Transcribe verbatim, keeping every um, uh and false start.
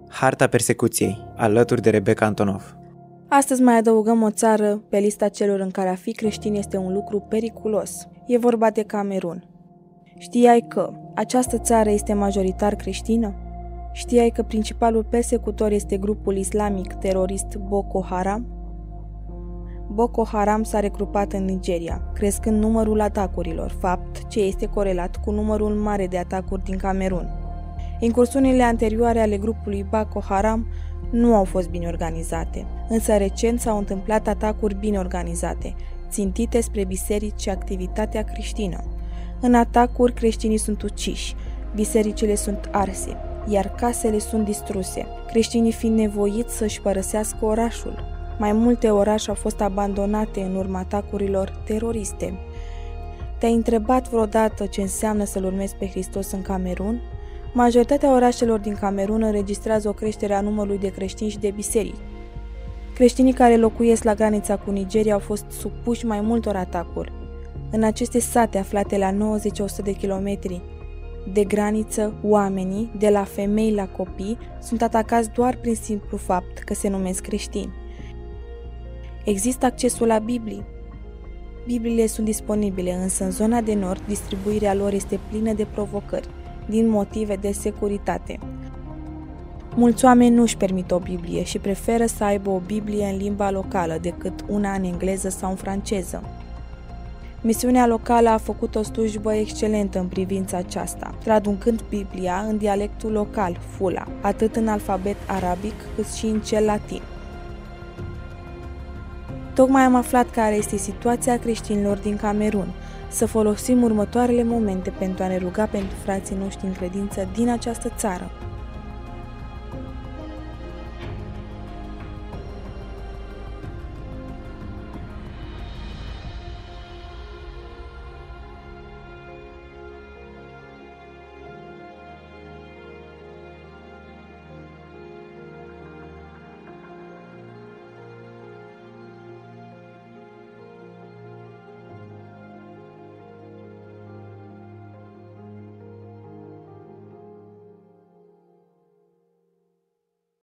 Harta persecuției, alături de Rebecca Antonov. Astăzi mai adăugăm o țară pe lista celor în care a fi creștin este un lucru periculos. E vorba de Camerun. Știai că această țară este majoritar creștină? Știai că principalul persecutor este grupul islamic terorist Boko Haram? Boko Haram s-a regrupat în Nigeria, crescând numărul atacurilor, fapt ce este corelat cu numărul mare de atacuri din Camerun. Incursiunile anterioare ale grupului Boko Haram nu au fost bine organizate, însă recent s-au întâmplat atacuri bine organizate, țintite spre biserici și activitatea creștină. În atacuri, creștinii sunt uciși, bisericile sunt arse, iar casele sunt distruse, creștinii fiind nevoiți să-și părăsească orașul. Mai multe orașe au fost abandonate în urma atacurilor teroriste. Te-ai întrebat vreodată ce înseamnă să-L urmezi pe Hristos în Camerun? Majoritatea orașelor din Camerun înregistrează o creștere a numărului de creștini și de biserici. Creștinii care locuiesc la granița cu Nigeria au fost supuși mai multor atacuri. În aceste sate aflate la nouăzeci la o sută de kilometri de graniță, oamenii, de la femei la copii, sunt atacați doar prin simplu fapt că se numesc creștini. Există accesul la Biblii. Bibliile sunt disponibile, însă în zona de nord distribuirea lor este plină de provocări, din motive de securitate. Mulți oameni nu își permit o Biblie și preferă să aibă o Biblie în limba locală decât una în engleză sau în franceză. Misiunea locală a făcut o slujbă excelentă în privința aceasta, traducând Biblia în dialectul local, Fula, atât în alfabet arabic cât și în cel latin. Tocmai am aflat care este situația creștinilor din Camerun. Să folosim următoarele momente pentru a ne ruga pentru frații noștri în credință din această țară.